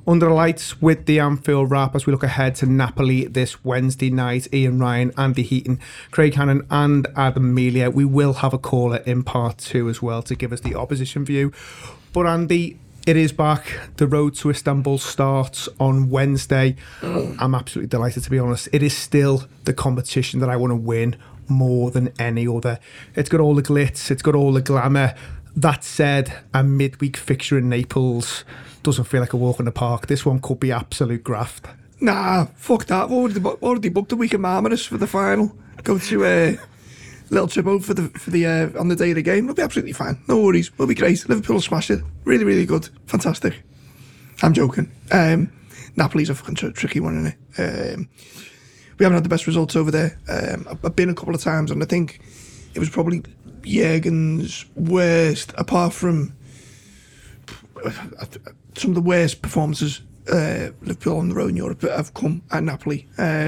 Under the lights with the Anfield wrap as we look ahead to Napoli this Wednesday night. Ian Ryan, Andy Heaton, Craig Hannon and Adam Melia. We will have a caller in part 2 as well to give us the opposition view. But Andy, it is back. The road to Istanbul starts on Wednesday. I'm absolutely delighted, to be honest. It is still the competition that I want to win more than any other. It's got all the glitz, it's got all the glamour. That said, a midweek fixture in Naples doesn't feel like a walk in the park. This one could be absolute graft. Nah, fuck that. We've already booked a week in Marmaris for the final. Go to a little trip out for the on the day of the game. It'll be absolutely fine. No worries. It'll be great. Liverpool will smash it. Really, really good. Fantastic. I'm joking. Napoli's a fucking tricky one, isn't it? We haven't had the best results over there. I've been a couple of times, and I think it was probably Jurgen's worst, apart from some of the worst performances Liverpool on the road in Europe have come at Napoli.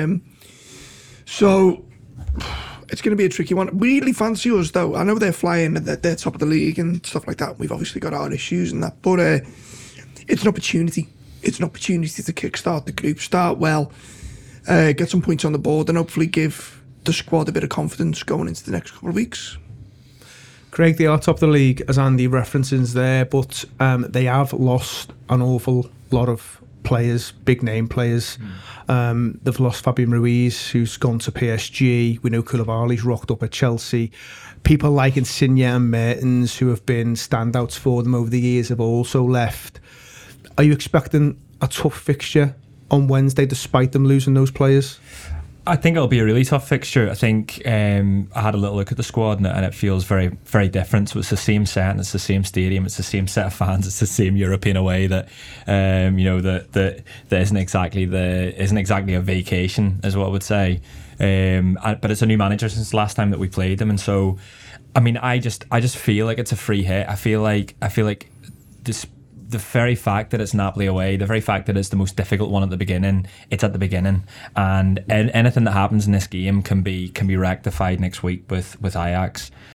So it's going to be a tricky one. We really fancy us, though. I know they're flying, they're top of the league and stuff like that. We've obviously got our issues and that, but it's an opportunity. It's an opportunity to kickstart the group, start well, get some points on the board, and hopefully give the squad a bit of confidence going into the next couple of weeks. Craig, they are top of the league, as Andy references there, but they have lost an awful lot of players, big name players. They've lost Fabian Ruiz, who's gone to PSG. We know Koulibaly's rocked up at Chelsea. People like Insigne and Mertens, who have been standouts for them over the years, have also left. Are you expecting a tough fixture on Wednesday, despite them losing those players? I think it'll be a really tough fixture. I think I had a little look at the squad and it feels very, very different. So it's the same set and it's the same stadium. It's the same set of fans. It's the same European away that that isn't exactly a vacation, is what I would say. But it's a new manager since the last time that we played them, and so I mean, I just feel like it's a free hit. I feel like this. The very fact that it's Napoli away, the very fact that it's the most difficult one at the beginning, it's at the beginning, and anything that happens in this game can be rectified next week with Ajax.